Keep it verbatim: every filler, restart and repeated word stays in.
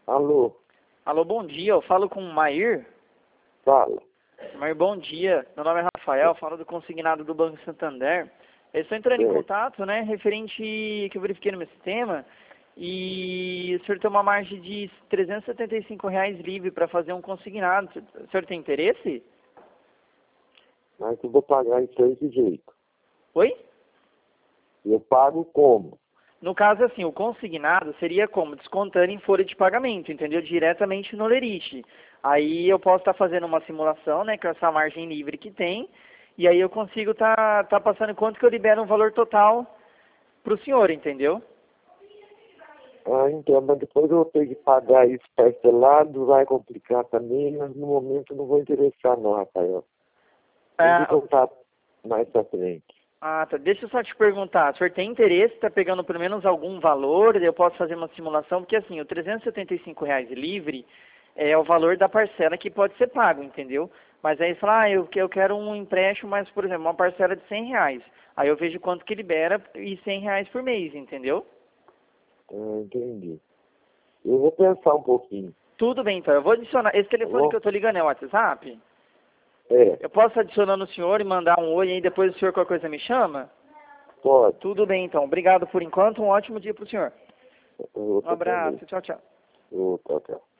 Alô, Alô, bom dia. Eu falo com o Mair. fala. Mair, bom dia. Meu nome é Rafael, falo do consignado do Banco Santander. Eu estou entrando em Certo. contato, né, referente que eu verifiquei no meu sistema, e o senhor tem uma margem de trezentos e setenta e cinco reais livre para fazer um consignado. O senhor tem interesse? Mas eu vou pagar isso aí de jeito. Oi? Eu pago como? No caso, assim, o consignado seria como? Descontando em folha de pagamento, entendeu? Diretamente no Lerite. Aí eu posso estar fazendo uma simulação, né, com essa margem livre que tem, e aí eu consigo estar tá, tá passando quanto que eu libero um valor total para o senhor, entendeu? Ah, então, mas depois eu vou ter que pagar isso parcelado, vai complicar também, mas no momento eu não vou interessar não, Rafael. Tem que Ah, contar mais pra frente. ah, tá. Deixa eu só te perguntar, o senhor tem interesse, está pegando pelo menos algum valor, eu posso fazer uma simulação, porque assim, o trezentos e setenta e cinco reais livre é o valor da parcela que pode ser pago, entendeu? Mas aí você fala, ah, eu, que- eu quero um empréstimo, mas, por exemplo, uma parcela de cem reais. Aí eu vejo quanto que libera e cem reais por mês, entendeu? Ah, entendi. Eu vou pensar um pouquinho, Tudo bem, então. Eu vou adicionar. Esse tá telefone que bom? eu tô ligando é o WhatsApp? É, Eu posso adicionar no senhor e mandar um oi e aí depois o senhor qualquer coisa me chama? pode. Tudo bem, então. Obrigado por enquanto. Um ótimo dia pro senhor. Um Outra também. abraço. Tchau, tchau. Outra, tchau.